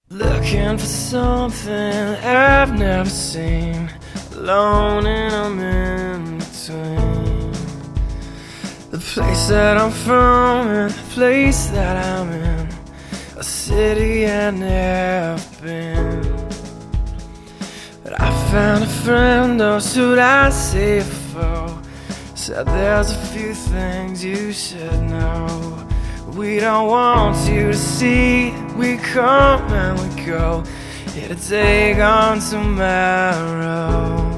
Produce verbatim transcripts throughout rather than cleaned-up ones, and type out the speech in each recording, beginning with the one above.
Looking for something I've never seen, alone and I'm in between the place that I'm from and the place that I'm in, a city I've never been. But I found a friend, or should I say a foe, said there's a few things you should know. We don't want you to see, we come and we go, here to take on tomorrow.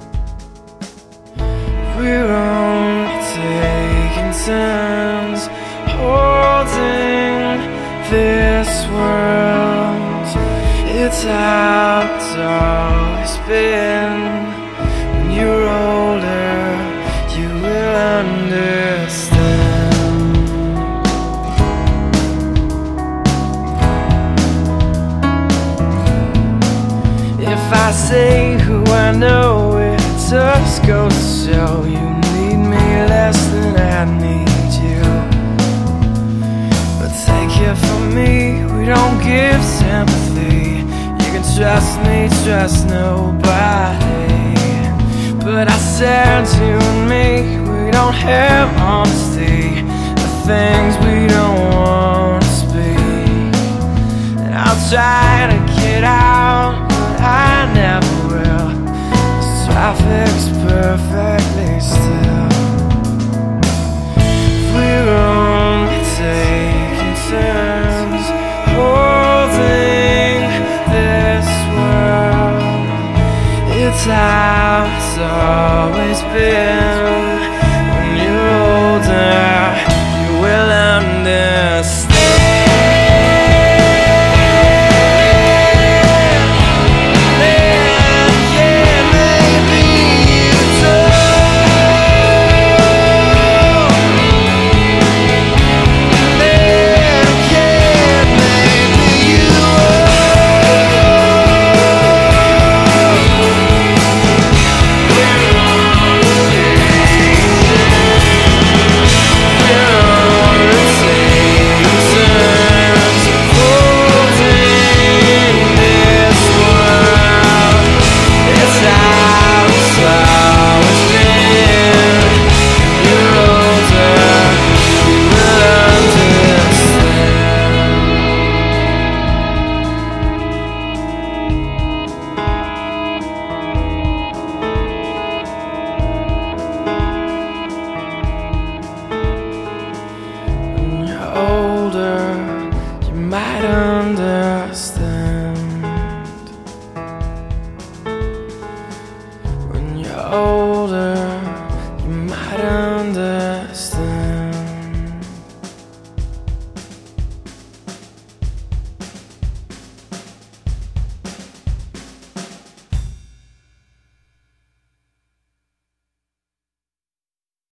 We're only taking turns holding this world. It's how it's always been. When you're older, you will understand. If I say who I know, it just goes to show you need me less than I need you. But take it from me, we don't give sympathy. You can trust me, trust nobody. But I said you and me, we don't have honesty, the things we don't want to speak. And I'll try to get out, I never will. This traffic's perfectly still. We're only taking turns holding this world. It's how it's always been. When you're older, you will understand. Older, you might understand. When you're older,